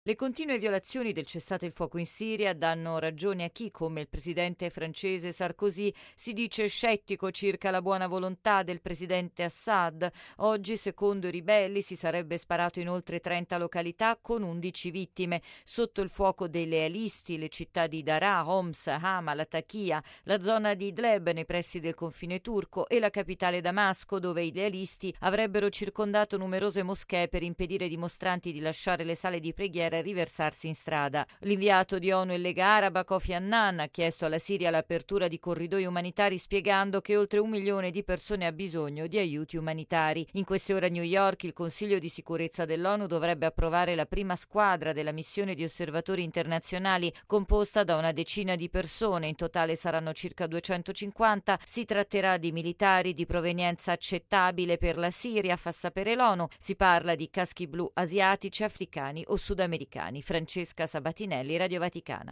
Le continue violazioni del cessate il fuoco in Siria danno ragione a chi, come il presidente francese Sarkozy, si dice scettico circa la buona volontà del presidente Assad. Oggi, secondo i ribelli, si sarebbe sparato in oltre 30 località con 11 vittime. Sotto il fuoco dei lealisti, le città di Daraa, Homs, Hama, Latakia, la zona di Idlib nei pressi del confine turco e la capitale Damasco, dove i lealisti avrebbero circondato numerose moschee per impedire ai dimostranti di lasciare le sale di preghiera e riversarsi in strada. L'inviato di ONU in Lega Araba, Kofi Annan, ha chiesto alla Siria l'apertura di corridoi umanitari spiegando che oltre 1 milione di persone ha bisogno di aiuti umanitari. In queste ore a New York il Consiglio di sicurezza dell'ONU dovrebbe approvare la prima squadra della missione di osservatori internazionali composta da una decina di persone, in totale saranno circa 250. Si tratterà di militari di provenienza accettabile per la Siria, fa sapere l'ONU. Si parla di caschi blu asiatici, africani o sudamericani. Francesca Sabatinelli, Radio Vaticana.